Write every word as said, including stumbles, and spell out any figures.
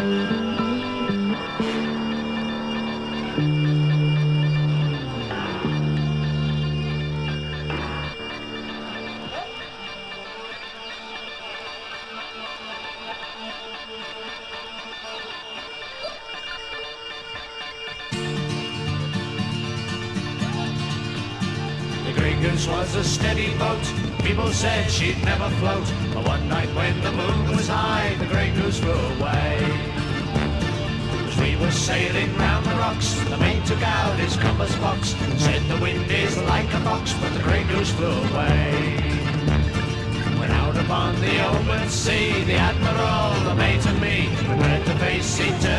Goose was a steady boat. People said she'd never float, but one night when the moon was high, the Grey Goose flew away. As we were sailing round the rocks, the mate took out his compass box, said the wind is like a fox, but the Grey Goose flew away. When out upon the open sea, the Admiral, the mate and me, prepared to face eternity.